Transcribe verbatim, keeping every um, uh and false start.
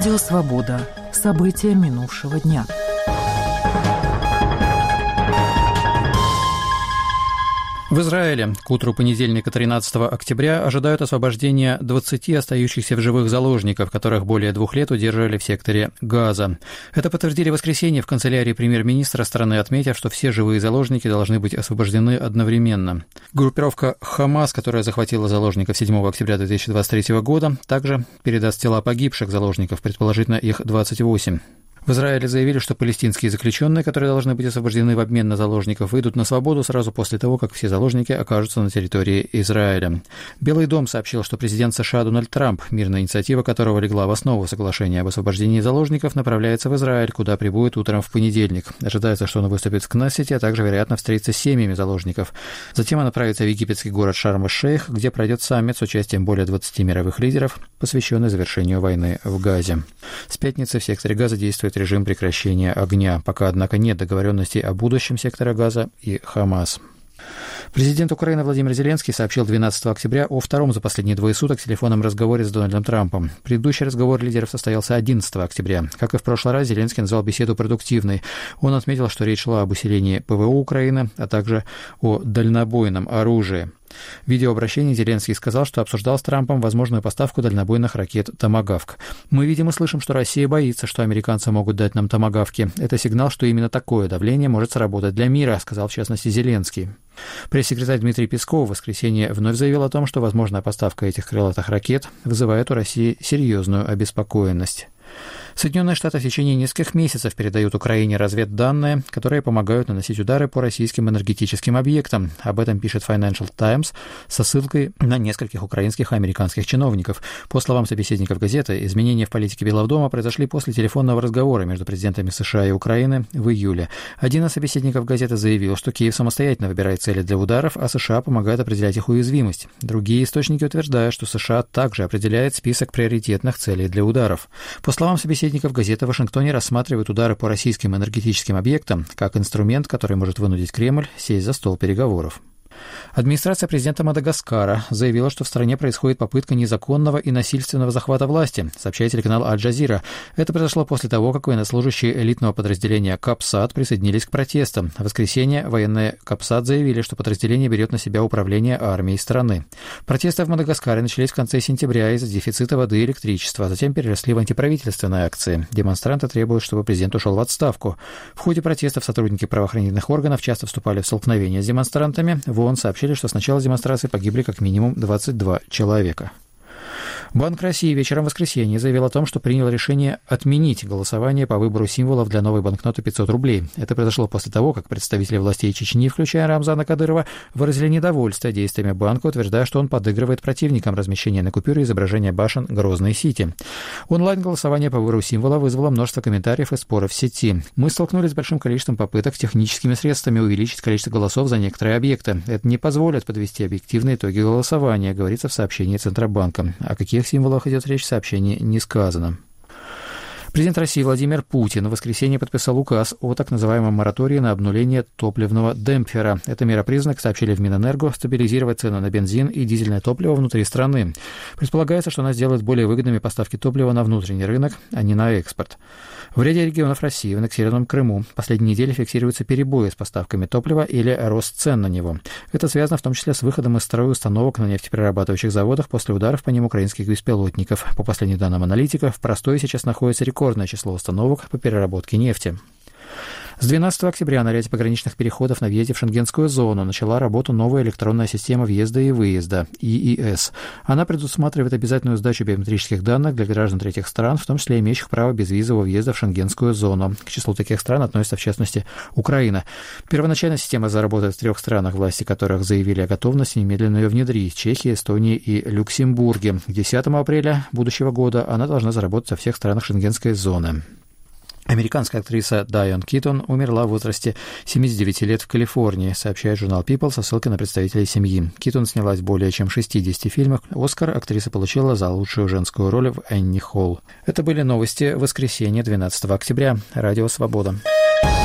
Радио «Свобода». События минувшего дня. В Израиле к утру понедельника, тринадцатого октября, ожидают освобождения двадцати остающихся в живых заложников, которых более двух лет удерживали в секторе Газа. Это подтвердили в воскресенье в канцелярии премьер-министра страны, отметив, что все живые заложники должны быть освобождены одновременно. Группировка «Хамас», которая захватила заложников седьмого октября две тысячи двадцать третьего года, также передаст тела погибших заложников, предположительно их двадцать восемь. В Израиле заявили, что палестинские заключенные, которые должны быть освобождены в обмен на заложников, выйдут на свободу сразу после того, как все заложники окажутся на территории Израиля. Белый дом сообщил, что президент США Дональд Трамп, мирная инициатива которого легла в основу соглашения об освобождении заложников, направляется в Израиль, куда прибудет утром в понедельник. Ожидается, что он выступит в Кнессете, а также, вероятно, встретится с семьями заложников. Затем он отправится в египетский город Шарм-эль-Шейх, где пройдет саммит с участием более двадцати мировых лидеров, посвященный завершению войны в Газе. С пятницы в секторе Газа действует режим прекращения огня, пока, однако, нет договоренности о будущем сектора Газа и Хамас. Президент Украины Владимир Зеленский сообщил двенадцатого октября о втором за последние двое суток телефонном разговоре с Дональдом Трампом. Предыдущий разговор лидеров состоялся одиннадцатого октября. Как и в прошлый раз, Зеленский назвал беседу продуктивной. Он отметил, что речь шла об усилении ПВО Украины, а также о дальнобойном оружии. В видеообращении Зеленский сказал, что обсуждал с Трампом возможную поставку дальнобойных ракет «Томагавк». «Мы видим и слышим, что Россия боится, что американцы могут дать нам томагавки. Это сигнал, что именно такое давление может сработать для мира», сказал в частности Зеленский. Пресс-секретарь Дмитрий Песков в воскресенье вновь заявил о том, что возможная поставка этих крылатых ракет вызывает у России серьезную обеспокоенность. Соединенные Штаты в течение нескольких месяцев передают Украине разведданные, которые помогают наносить удары по российским энергетическим объектам. Об этом пишет Financial Times со ссылкой на нескольких украинских и американских чиновников. По словам собеседников газеты, изменения в политике Белого дома произошли после телефонного разговора между президентами США и Украины в июле. Один из собеседников газеты заявил, что Киев самостоятельно выбирает цели для ударов, а США помогают определять их уязвимость. Другие источники утверждают, что США также определяет список приоритетных целей для ударов. По словам собеседников газеты, в Вашингтоне рассматривают удары по российским энергетическим объектам как инструмент, который может вынудить Кремль сесть за стол переговоров. Администрация президента Мадагаскара заявила, что в стране происходит попытка незаконного и насильственного захвата власти, сообщает телеканал Аль-Джазира. Это произошло после того, как военнослужащие элитного подразделения Капсат присоединились к протестам. В воскресенье военные Капсат заявили, что подразделение берет на себя управление армией страны. Протесты в Мадагаскаре начались в конце сентября из-за дефицита воды и электричества, а затем переросли в антиправительственные акции. Демонстранты требуют, чтобы президент ушел в отставку. В ходе протестов сотрудники правоохранительных органов часто вступали в столкновения с демонстрантами. В ООН сообщили, что с начала демонстрации погибли как минимум двадцать два человека. Банк России вечером в воскресенье заявил о том, что принял решение отменить голосование по выбору символов для новой банкноты пятьсот рублей. Это произошло после того, как представители властей Чечни, включая Рамзана Кадырова, выразили недовольство действиями банка, утверждая, что он подыгрывает противникам размещения на купюре изображения башен Грозной Сити. Онлайн-голосование по выбору символа вызвало множество комментариев и споров в сети. Мы столкнулись с большим количеством попыток техническими средствами увеличить количество голосов за некоторые объекты. Это не позволит подвести объективные итоги голосования, говорится в сообщении Центробанка. О каких символах идет речь, в сообщении не сказано. Президент России Владимир Путин в воскресенье подписал указ о так называемом моратории на обнуление топливного демпфера. Эта мера призвана, как сообщили в Минэнерго, стабилизировать цены на бензин и дизельное топливо внутри страны. Предполагается, что она сделает более выгодными поставки топлива на внутренний рынок, а не на экспорт. В ряде регионов России, в аннексированном Крыму, в последние недели фиксируются перебои с поставками топлива или рост цен на него. Это связано в том числе с выходом из строя установок на нефтеперерабатывающих заводах после ударов по ним украинских беспилотников. По последним данным аналитиков, в простое сейчас находится рекордное число установок по переработке нефти. С двенадцатого октября на ряде пограничных переходов на въезде в Шенгенскую зону начала работу новая электронная система въезда и выезда и и эс. Она предусматривает обязательную сдачу биометрических данных для граждан третьих стран, в том числе имеющих право безвизового въезда в Шенгенскую зону. К числу таких стран относится, в частности, Украина. Первоначально система заработает в трех странах, власти которых заявили о готовности немедленно ее внедрить: Чехии, Эстонии и Люксембурге. К десятому апреля будущего года она должна заработать во всех странах Шенгенской зоны. Американская актриса Дайан Китон умерла в возрасте семидесяти девяти лет в Калифорнии, сообщает журнал People со ссылкой на представителей семьи. Китон снялась в более чем шестидесяти фильмах. «Оскар» актриса получила за лучшую женскую роль в «Энни Холл». Это были новости воскресенья, двенадцатого октября. Радио «Свобода».